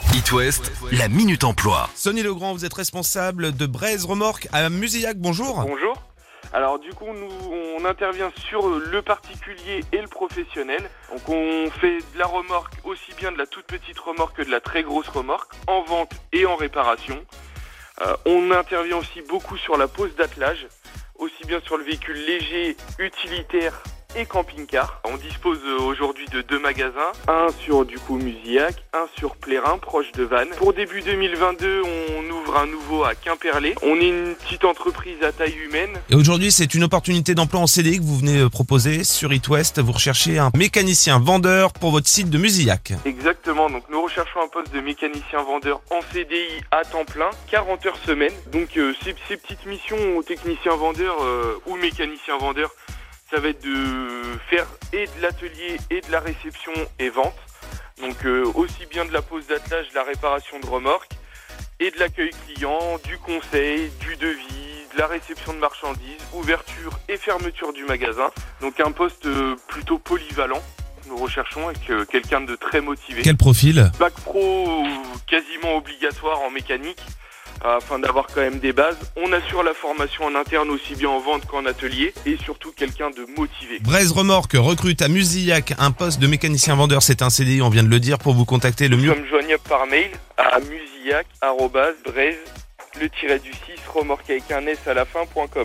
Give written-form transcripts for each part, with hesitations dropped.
It West, la Minute Emploi. Sonny Legrand, vous êtes responsable de Braise Remorque à Musillac, bonjour. Bonjour. Alors du coup, on intervient sur le particulier et le professionnel. Donc on fait de la remorque, aussi bien de la toute petite remorque que de la très grosse remorque, en vente et en réparation. On intervient aussi beaucoup sur la pose d'attelage, aussi bien sur le véhicule léger, utilitaire et camping-car. On dispose aujourd'hui de 2 magasins, un sur Musillac, un sur Plérin, proche de Vannes. Pour début 2022, on ouvre un nouveau à Quimperlé. On est une petite entreprise à taille humaine. Et aujourd'hui, c'est une opportunité d'emploi en CDI que vous venez proposer sur It West. Vous recherchez un mécanicien vendeur pour votre site de Musillac. Exactement, donc nous recherchons un poste de mécanicien vendeur en CDI à temps plein, 40 heures semaine. Donc ces petites missions aux techniciens vendeurs ou mécaniciens vendeurs, ça va être de faire et de l'atelier et de la réception et vente. Donc aussi bien de la pose d'attelage, de la réparation de remorques et de l'accueil client, du conseil, du devis, de la réception de marchandises, ouverture et fermeture du magasin. Donc un poste plutôt polyvalent. Nous recherchons avec quelqu'un de très motivé. Quel profil ? Bac pro quasiment obligatoire en mécanique. Afin d'avoir quand même des bases. On assure la formation en interne aussi bien en vente qu'en atelier et surtout quelqu'un de motivé. Braise Remorque recrute à Musillac un poste de mécanicien vendeur, c'est un CDI, on vient de le dire, pour vous contacter le mieux. Nous sommes joignables par mail à musillac@braise remorque avec un S à la fin.com.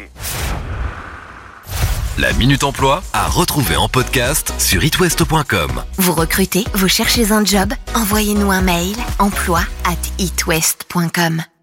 La Minute Emploi à retrouver en podcast sur itwest.com. Vous recrutez, vous cherchez un job ? Envoyez-nous un mail emploi@itwest.com.